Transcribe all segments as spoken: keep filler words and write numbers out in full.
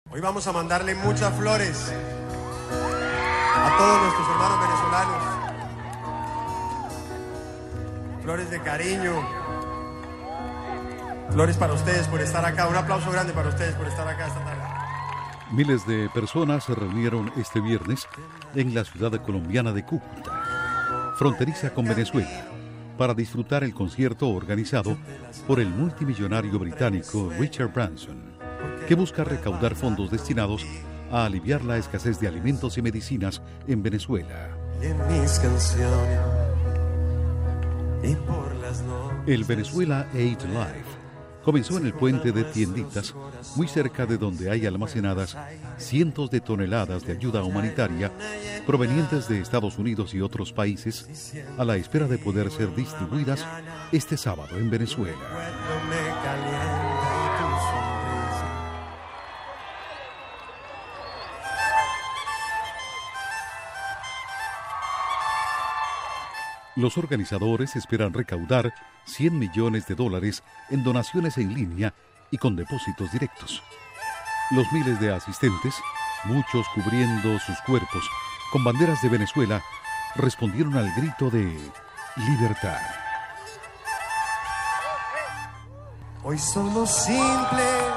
Hoy vamos a mandarle muchas flores a todos nuestros hermanos venezolanos. Flores de cariño. Flores para ustedes por estar acá. Un aplauso grande para ustedes por estar acá esta tarde. Miles de personas se reunieron este viernes en la ciudad colombiana de Cúcuta, fronteriza con Venezuela, para disfrutar el concierto organizado por el multimillonario británico Richard Branson, que busca recaudar fondos destinados a aliviar la escasez de alimentos y medicinas en Venezuela. El Venezuela Aid Life comenzó en el puente de Tienditas, muy cerca de donde hay almacenadas cientos de toneladas de ayuda humanitaria provenientes de Estados Unidos y otros países, a la espera de poder ser distribuidas este sábado en Venezuela. Los organizadores esperan recaudar cien millones de dólares en donaciones en línea y con depósitos directos. Los miles de asistentes, muchos cubriendo sus cuerpos con banderas de Venezuela, respondieron al grito de libertad. Hoy somos simples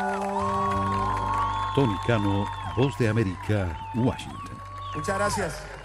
corazón. Tony Cano, Voz de América, Washington. Muchas gracias.